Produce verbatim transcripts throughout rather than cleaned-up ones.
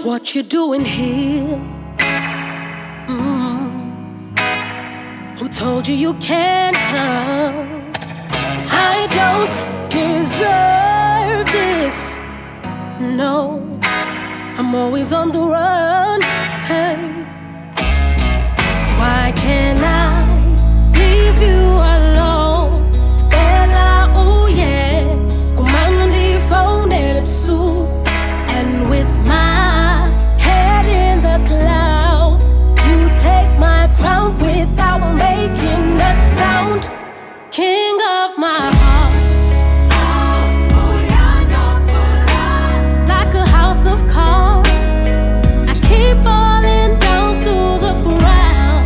What you doing here? Mm. Who told you you can't come? I don't deserve this. No, I'm always on the run. Hey, why can't I leave you alone? Stella, oh yeah, comando di phone and su. And with my head in the clouds, you take my crown without making a sound. King of my heart, like a house of cards, I keep falling down to the ground.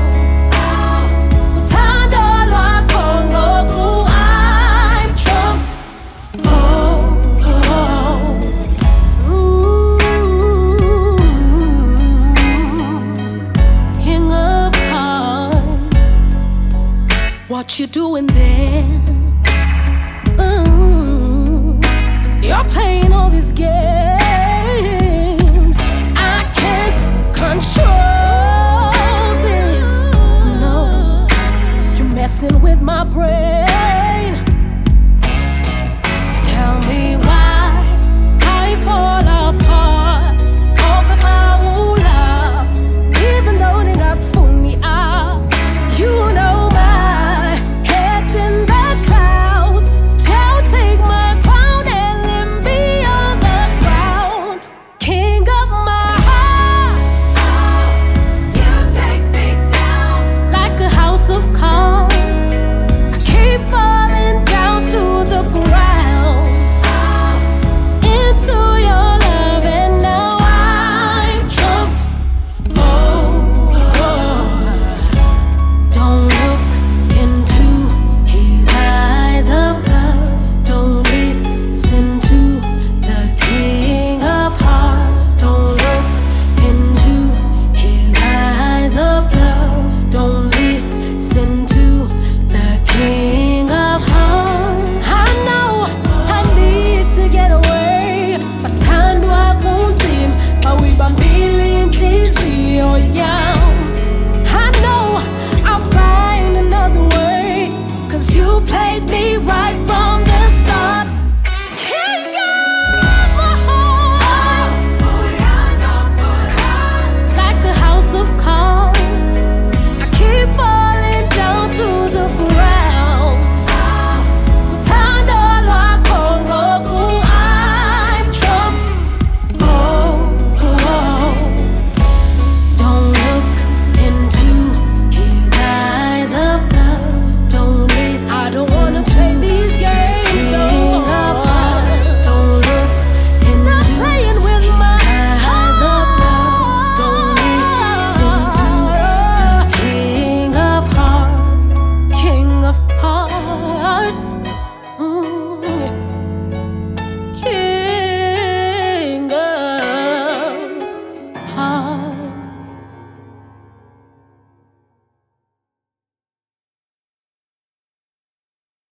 I'm trapped. Oh, oh. Ooh, King of hearts, what you doing there? Ooh, you're playing all these games. I can't control this. No, you're messing with my brain.